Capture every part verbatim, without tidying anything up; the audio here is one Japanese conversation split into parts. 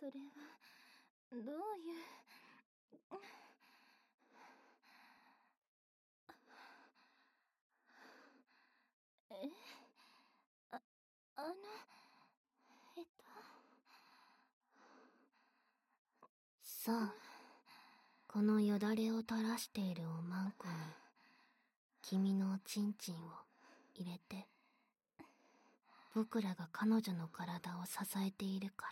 それはどういうえああのえっとさあ、このよだれを垂らしているおまんこに君のおちんちんを入れて。僕らが彼女の体を支えているから。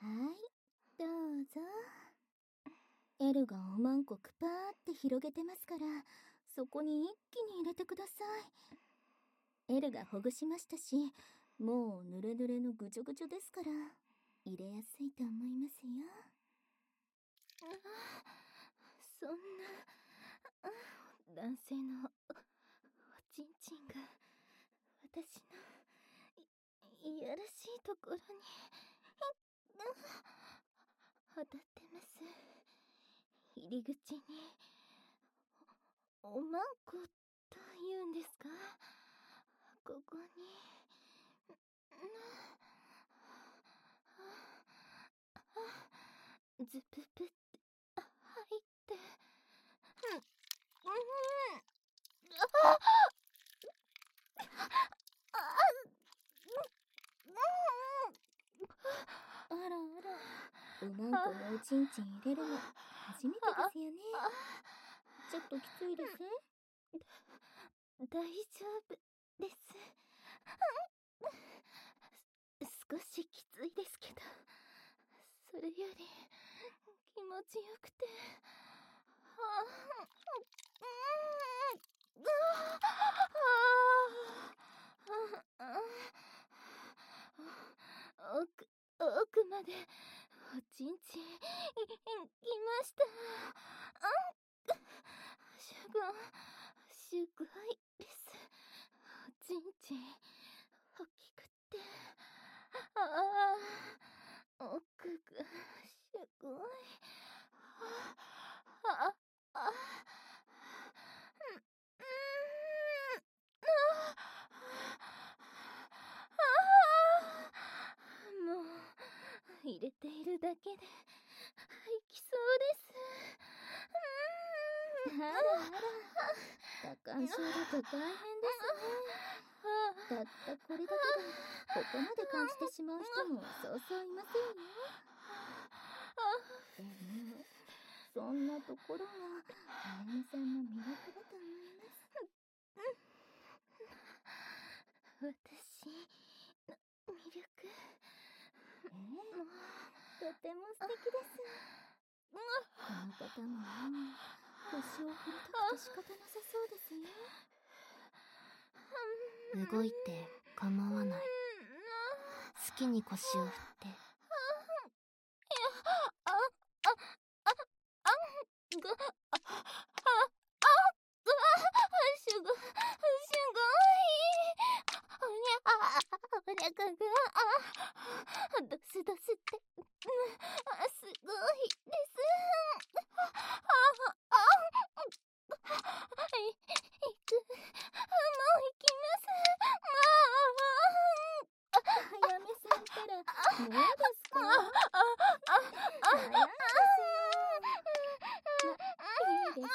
はい、どうぞ。エルがおまんこくぱーって広げてますから、そこに一気に入れてください。エルがほぐしましたし、もうぬれぬれのぐちょぐちょですから、入れやすいと思いますよ。あ、そんな、男性のおちんちんが私の い, いやらしいところに当たってます。入り口におまんこと言うんですか？ここにズププって入ってうんうんああらあら、おまんこのおちんちん入れるの初めてですよね。ちょっときついです？大丈夫です。少しきついですけど、それより気持ちよくて、奥奥までおちんちんいきました。すごすごいです。おちんちん大きくて、ああ奥がすごい。あああもう入れているだけで吐きそうです。あらあら、多感症だと大変ですね。たったこれだけでここまで感じてしまう人もそうそういませんよ。でもそんなところがあやめさんの魅力だと思います。私の魅力、ええ、とても素敵です。この方も腰を振りたくて仕方なさそうですよ。 動いて構わない。好きに腰を振って。 あ、あ、あ、あ、が、あ、あ、あ、すご、すごい。おにゃ、あ、おにゃかが、あ、ドスドスって、あ、すごいです。あ、あ、い、行く。もう行きます。もう。あやめさんったら、もうですか？早いですよ。ま、いいですけど。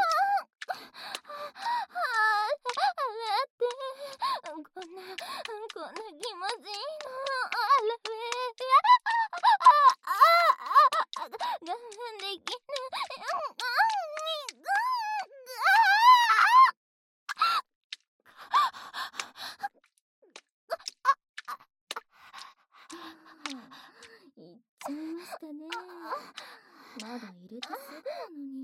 こんな、こんな気持ちいいの。あらべ。我慢できない。いっちゃいましたね。まだ入れてすぐなのに。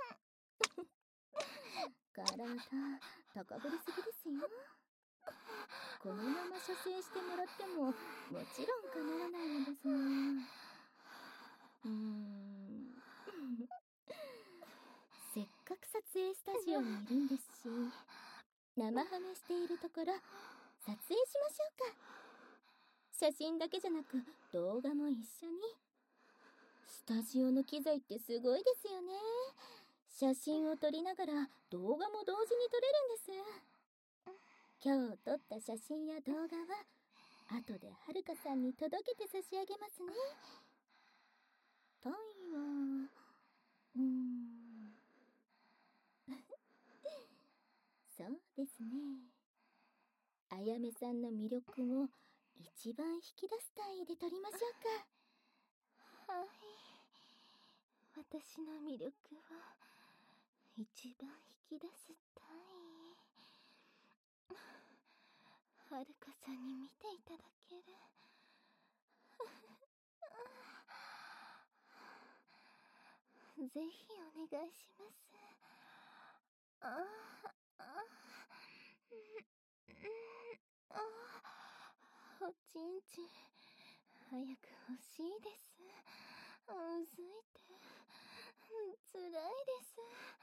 体高ぶりすぎですよ。このまま射精してもらってももちろん構わないのですが、うーんせっかく撮影スタジオにいるんですし、生ハメしているところ撮影しましょうか。写真だけじゃなく動画も一緒に。スタジオの機材ってすごいですよね。写真を撮りながら動画も同時に撮れるんです。今日撮った写真や動画は後ではるかさんに届けて差し上げますね。タイはうーんそうですね。あやめさんの魅力を一番引き出す単位で取りましょうか。 はい。私の魅力を一番引き出す単位。はるかさんに見ていただける。ぜひお願いします。ああ、あおちんちん早く欲しいです。うずいてつらいです。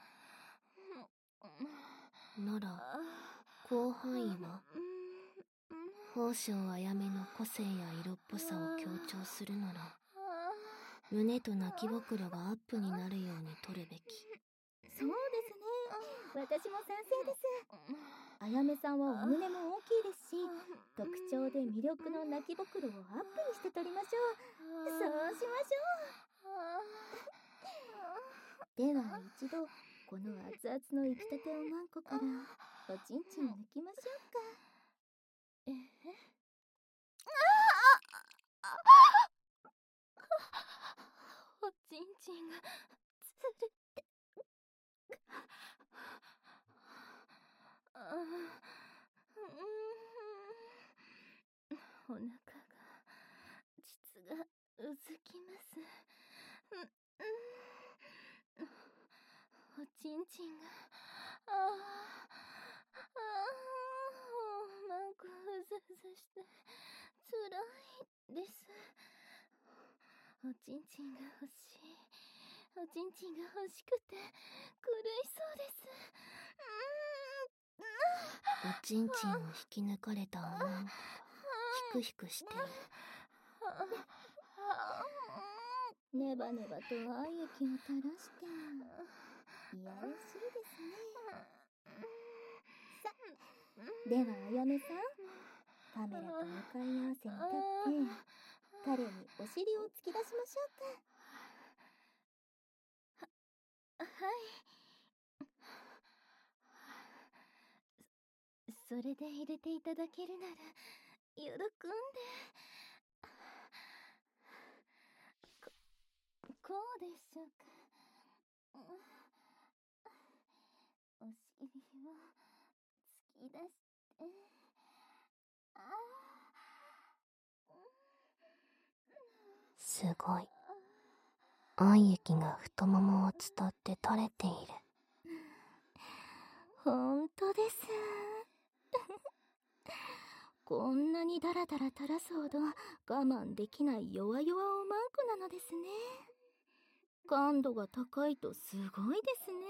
なら広範囲は宝生あやめの個性や色っぽさを強調するなら胸と泣きぼくろがアップになるように取るべき。 そうですね。私も賛成です。あやめさんはお胸も大きいですし、特徴で魅力の泣きぼくろをアップにして取りましょう。そうしましょう。では一度この熱々の生きたておまんこからおちんちんを抜きましょうか。 えおちんちんがつるってああ、うん、お腹が膣がうずきます。うん、うん、おちんちんがああああ、おまんこうずうずしてつらいです。おちんちんが欲しい。おちんちんが欲しくて狂いそうです。うーん、おちんちんを引き抜かれたおまんこがヒクヒクしている。 ネバネバと愛液を垂らしていやらしいですね。さではあやめさん、カメラと向かい合わせに立って彼にお尻を突き出しましょうか。 はい。それで入れていただけるなら喜んで。ここうでしょうか。お尻を突き出してあすごい。愛液が太ももを伝って垂れている。 ほんとです。こんなにダラダラ垂らすほど我慢できない弱々おまんこなのですね。感度が高いとすごいですね。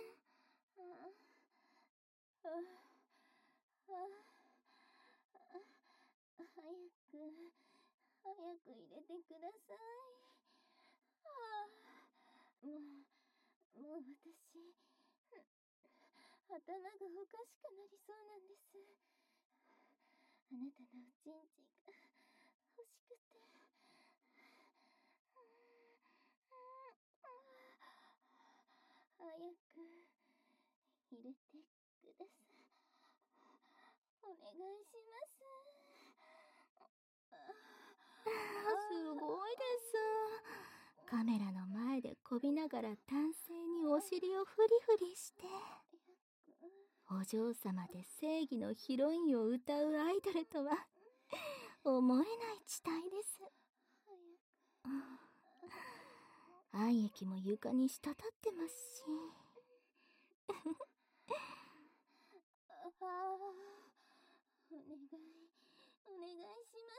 早く早く入れてください。はあ、もうもう私頭がおかしくなりそうなんです。あなたのおちんちんが欲しくて。早く入れてください。お願いします。 すごいです。カメラの前でこびながら男性にお尻をフリフリしてお嬢様で正義のヒロインを歌うアイドルとは思えない地帯です。愛液も床に滴ってますしああ、お願いお願いします。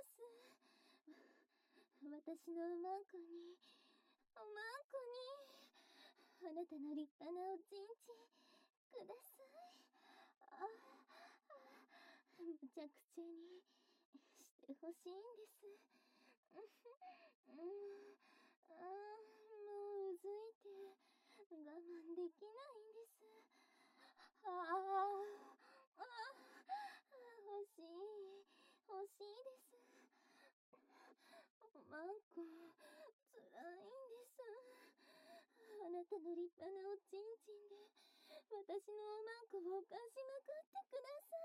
私のおまんこにおまんこにあなたの立派なおちんちんください。ああ、むちゃくちゃにしてほしいんです。うん、ああ、もううずいて我慢できないんです。ああ、ああ、欲しい欲しいです。 こ、つらいんです。あなたの立派なおちんちんで、私のおまんこを犯しまくってく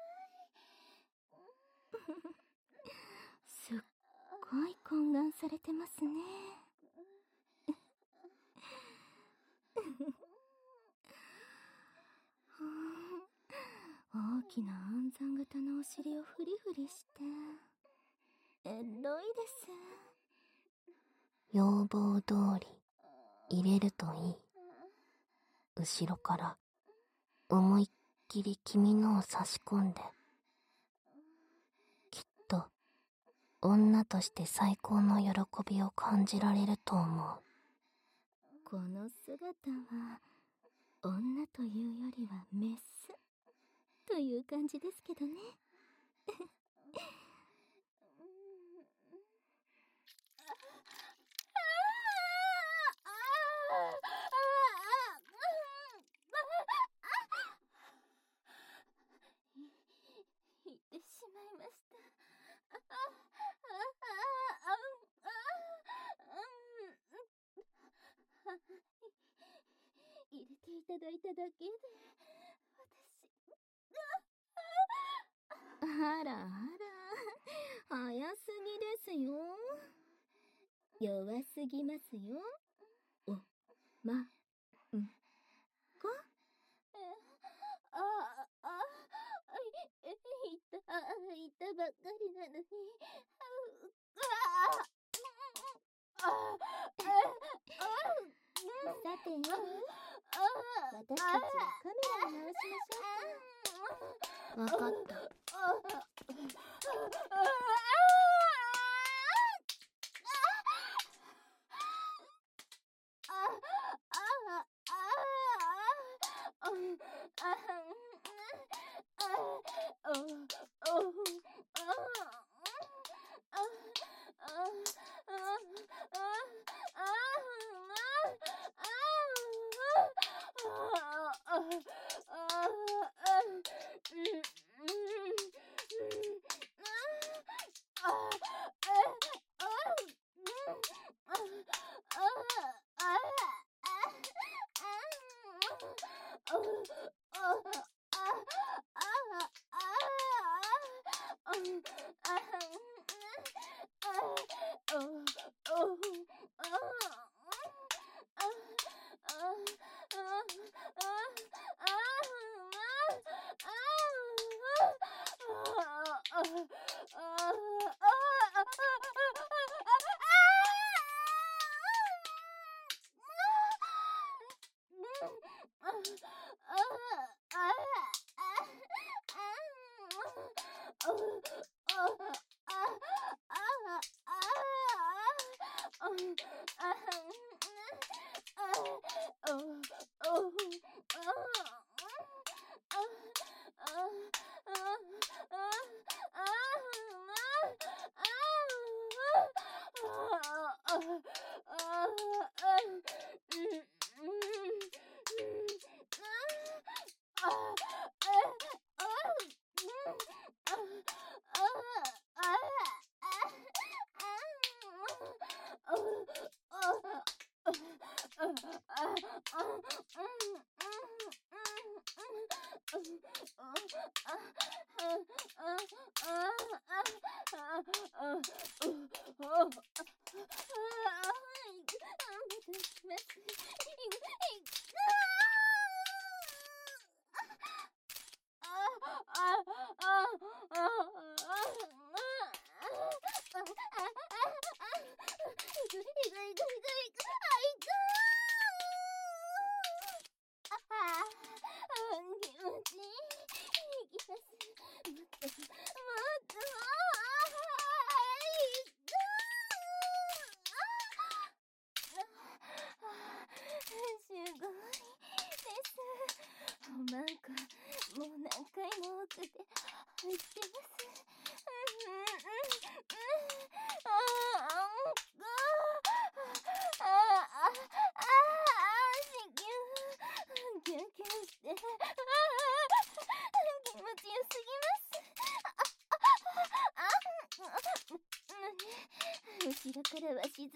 ださい。すっごい懇願されてますね。大きな暗算型のお尻をフリフリして、エロいです。 要望通り入れるといい。後ろから思いっきり君のを差し込んで、きっと女として最高の喜びを感じられると思う。 この姿は女というよりはメスという感じですけどね。言ってしまいました。入れていただいただけで、私。あらあら、早すぎですよ。弱すぎますよ。お、ま、ん、こ。あ、あ、あ、い、いた、いたばっかりなのに。あ、あ、さて、エル、私たちはカメラを直しましょうか。 わかった。 後ろからは静かに。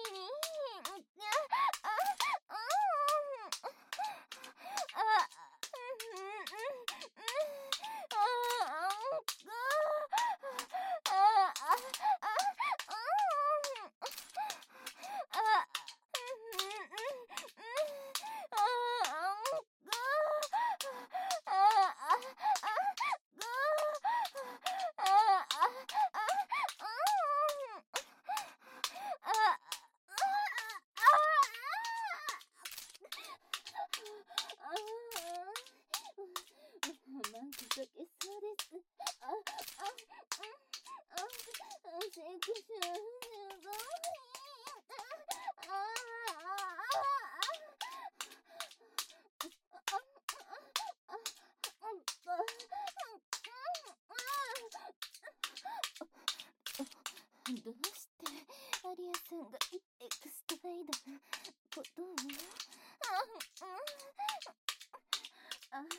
どうしてアリアさんがエクストライドなことを？あ、あ、あ、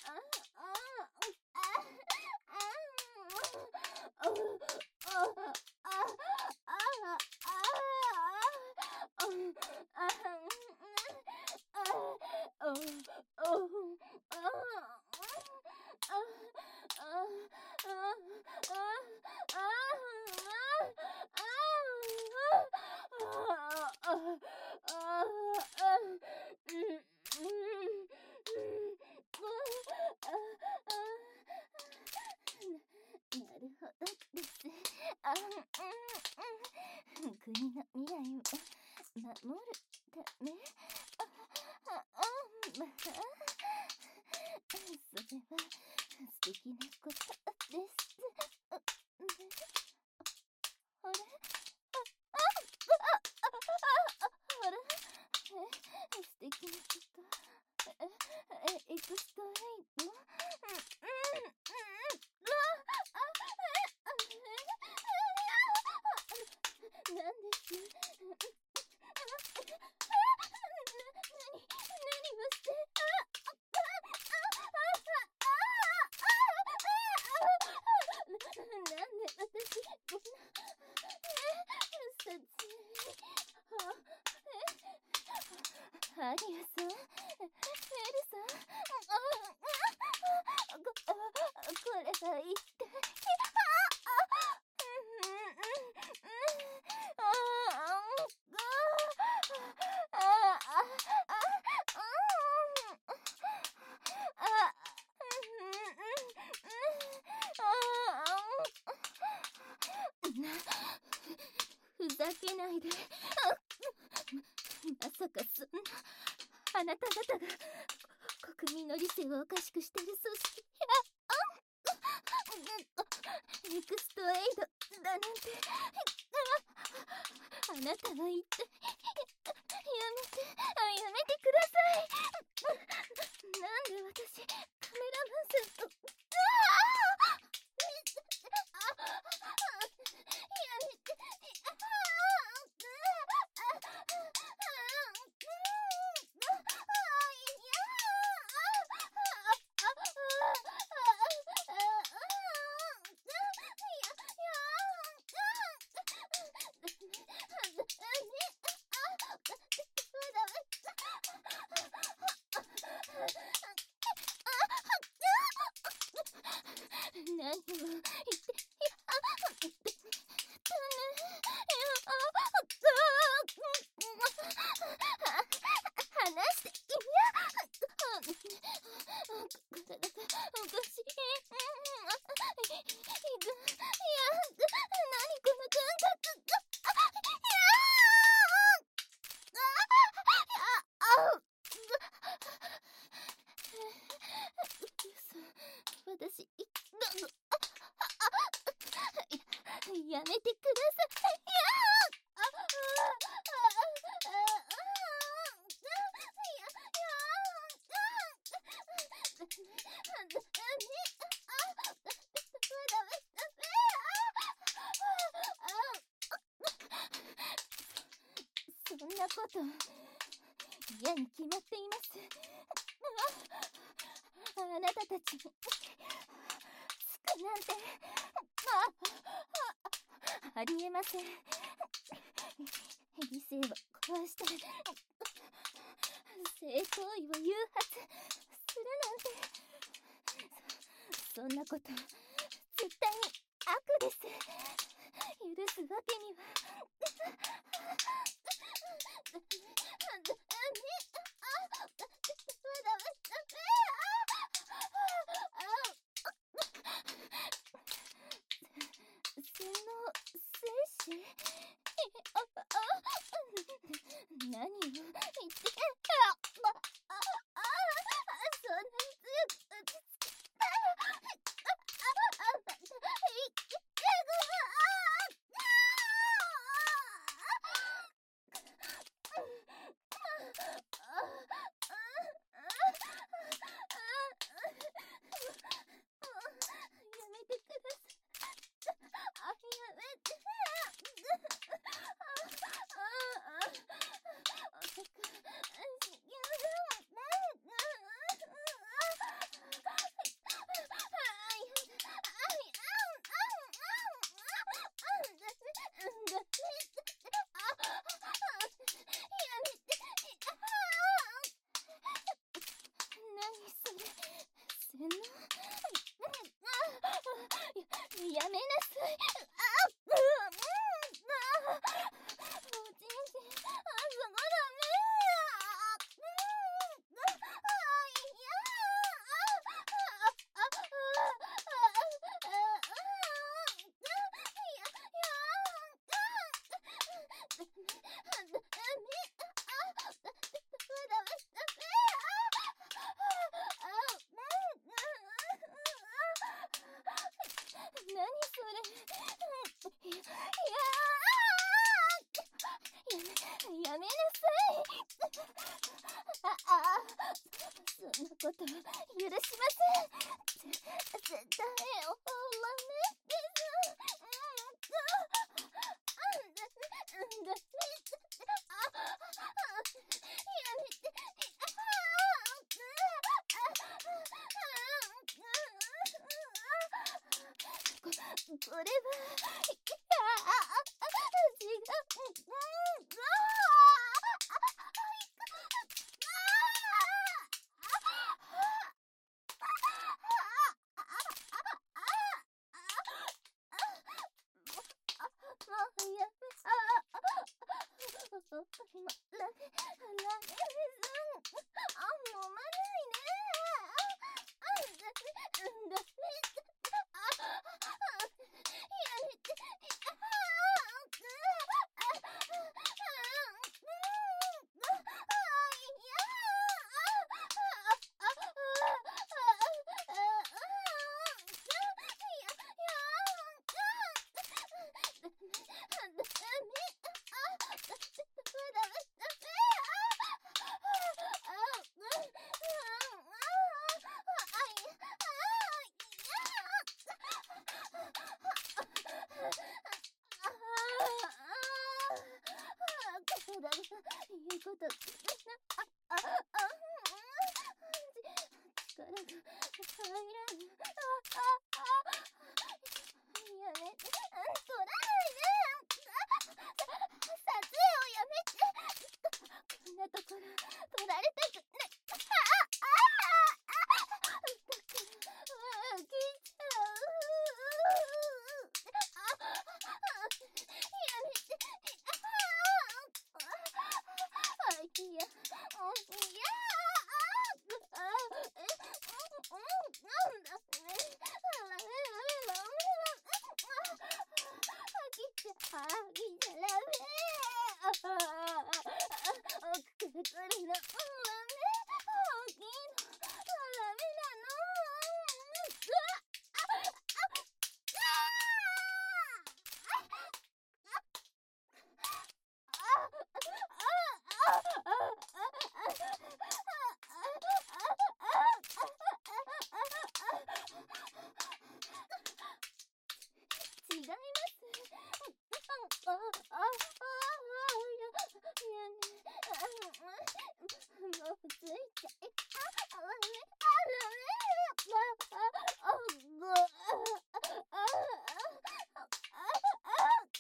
国の未来を守るため。まあ、それは素敵なことです。あれ？あれ？素敵なこと？エクストライド？なんです？アリアさん、エルさん、こ、これは一体。ふざけないで。まさかそんな、あなた方が国民の理性をおかしくしてる組織や、エクストエイドだなんて。あなたは言って、やめて、あ、やめてください。なんで私、カメラマンさんと、何を言って、話して、いや、体がおかしい。何この感覚。私、やめてください。そんなこと嫌に決まっています。あなたたちにつくなんて。 ありえません。理性を壊して性行為を誘発するなんて、そ、そんなこと絶対に悪です。許すわけには。洗脳精子？何を言って、そんなに強く打ちつけたやめてください。あ、やめて。やめなさい。あっ、うん、あ、おちんちん、あそこダメ。あ、うん、あ、いや、あ、あ、あ、あ、何それ。いや、や、やめなさい。あ、あ、そんなことは許しません。ぜ、絶対おまめです。うん、だ、だ、あ、やめて。これは、いや、違う。もうやめ、あ、もうラメ、ラメです。あ、もうまないね。ダメ、ダメ。いうこと、あ、あ、あ、力が入らぬ。あ、あ、あ、やめて、取らないで。撮影をやめて。こんなところ撮られたくない。あ、あ、あ、だから飽きちゃう。やめて。いや、いや、あ、え、うん、なんだね。ラメラメラメラメ。飽きちゃ、飽きちゃラメ。ああ、くるくるのラメ。大きいのラメなの。違います。あ、あ、あ、あ、や、やね、もうついちゃい、あ、ラメ、あ、ラメ、あ、あ、あ、ご、あ、あ、あ、あ、あ、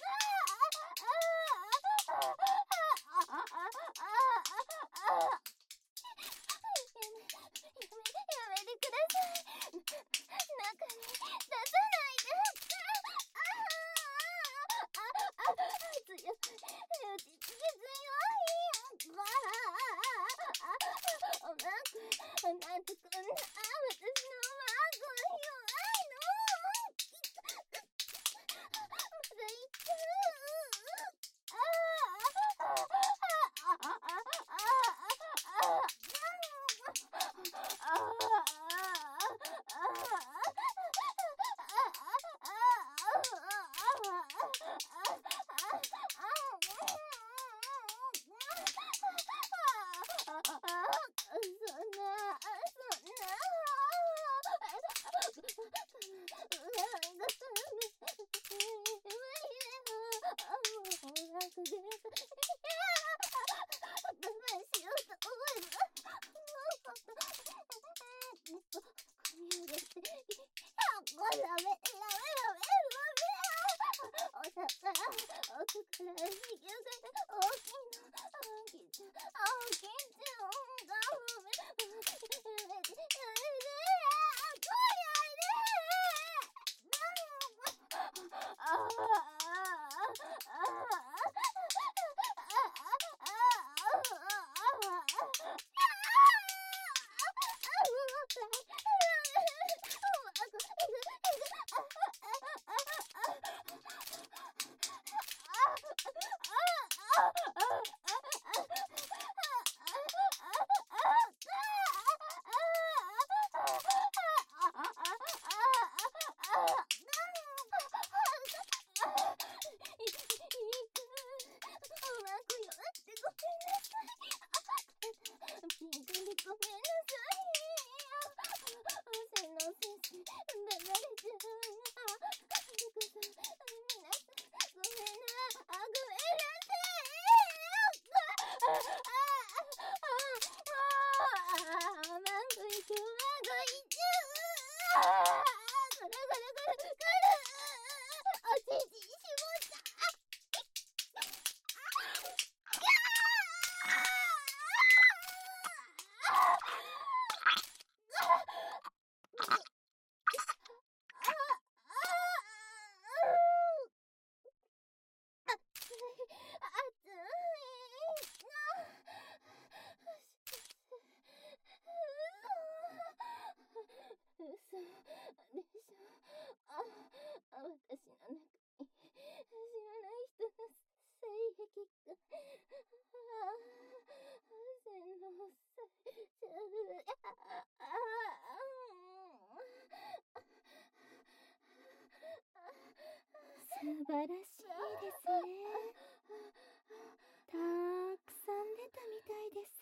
素晴らしいですね。たくさん出たみたいです。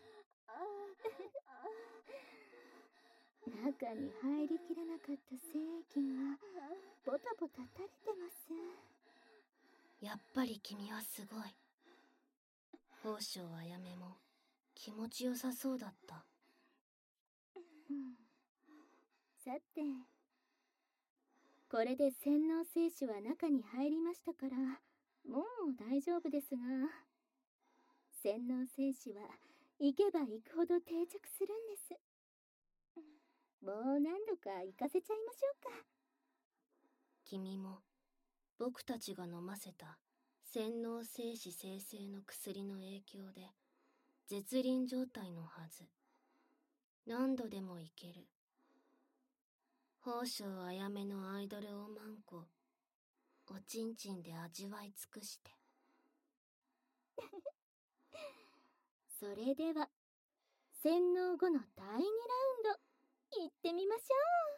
中に入りきらなかった精液がポタポタ垂れてます。 やっぱり君はすごい。宝生あやめも気持ちよさそうだった。 うん、さて、これで洗脳精子は中に入りましたから、もう大丈夫ですが、洗脳精子は行けば行くほど定着するんです。もう何度か行かせちゃいましょうか。 君も僕たちが飲ませた洗脳精子生成の薬の影響で絶倫状態のはず。何度でもいける。宝生あやめのアイドルおまんこ、おちんちんで味わい尽くして。 それでは洗脳後のだいにラウンド行ってみましょう。